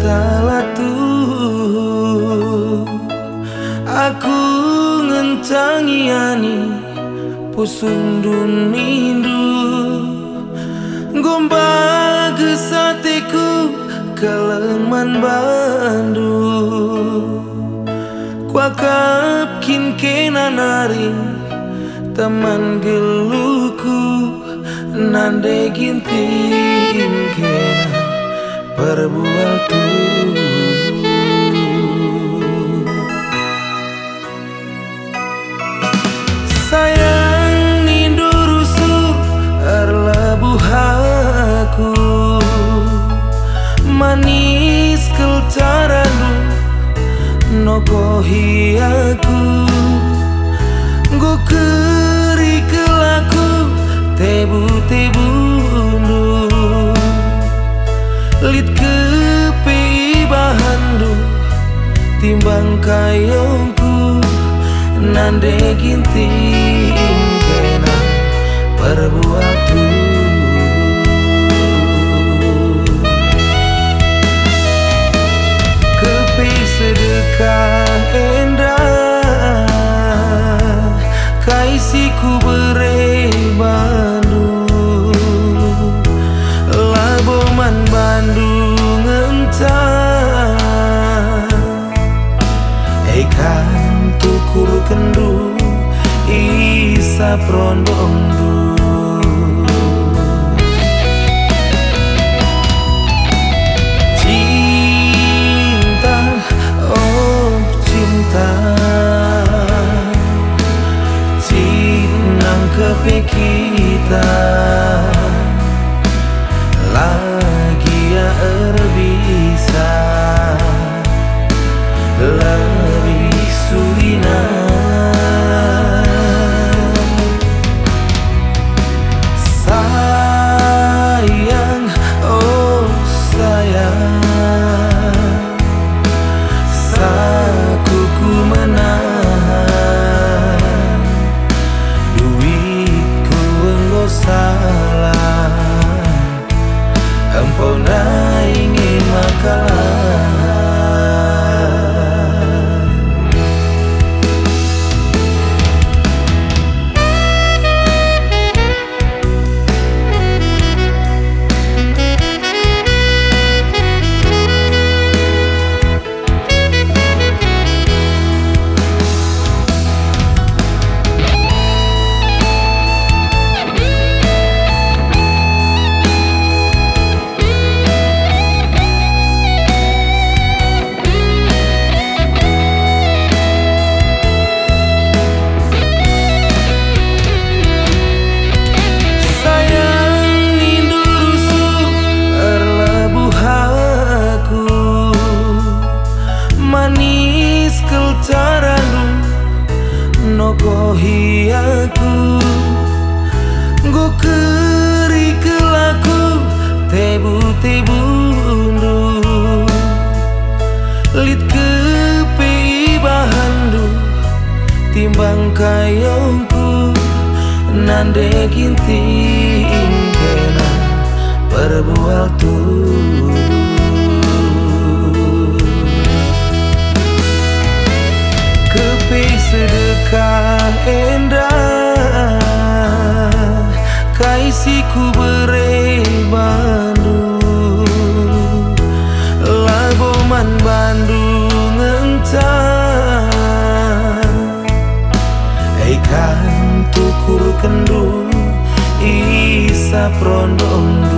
salah tuh aku ngencangi ani pusundun nindu gomba gesateku keleman bandu kuakap kin kenaring teman geluku nande gintin kena perbual tuh sayang nindu rusuh erlebuh aku manis kelcaramu nokohi aku go keri kelaku tebu-tebu lit kepi bahandu timbang kayongku nande ginting kena perbuat kepi sedekah endah kaisiku bere bandu laboman Bandung entah ekan tukur kendu isa prondong du cinta oh cinta cinang kepe kita lagi ya bisa lebih sulina sayang oh sayang sakuku menahan duitku enggo salah empona ingin makalah manis kelcaramu nokohi aku go keri kelaku tebu-tebu lit kepi bahandu timbang kayongku nande ginting kena perbual tuh sedekah endah kaisiku bere bandu laboman Bandung entah ekan tukur kendu isa prondong